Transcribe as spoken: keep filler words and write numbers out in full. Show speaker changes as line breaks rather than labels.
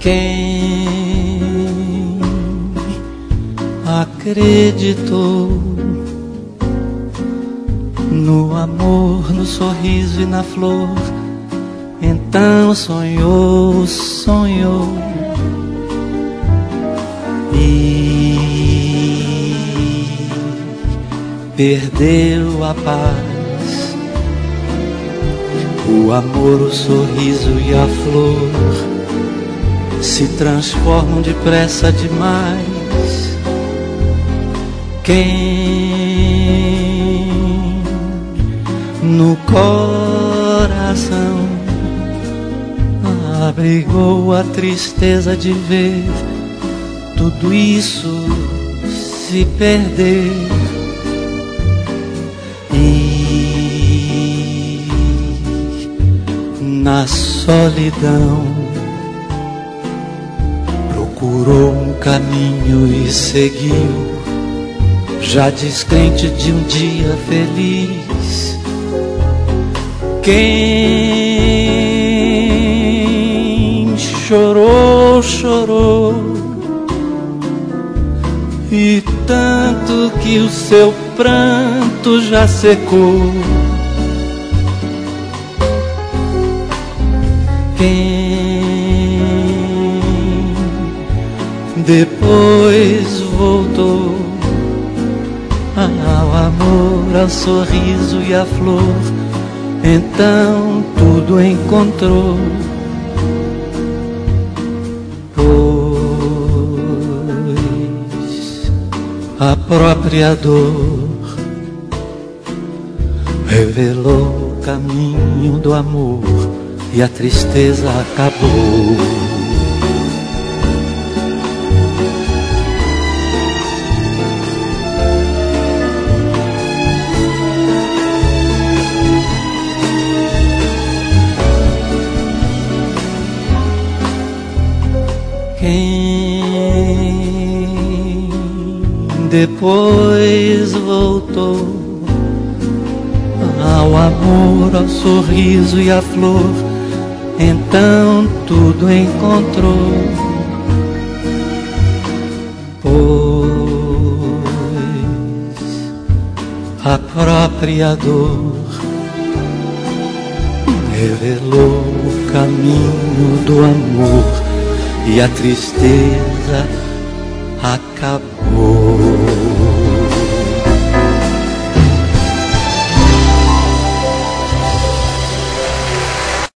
Quem acreditou no amor, no sorriso e na flor, então sonhou, sonhou e perdeu a paz. O amor, o sorriso e a flor se transformam depressa demais. Quem no coração abrigou a tristeza de ver tudo isso se perder e na solidão procurou um caminho e seguiu, já descrente de um dia feliz. Quem chorou, chorou, e tanto que o seu pranto já secou. Quem depois voltou ao amor, ao sorriso e à flor, então tudo encontrou. Pois a própria dor revelou o caminho do amor e a tristeza acabou. Quem depois voltou ao amor, ao sorriso e à flor, então tudo encontrou. Pois a própria dor revelou o caminho do amor e a tristeza acabou.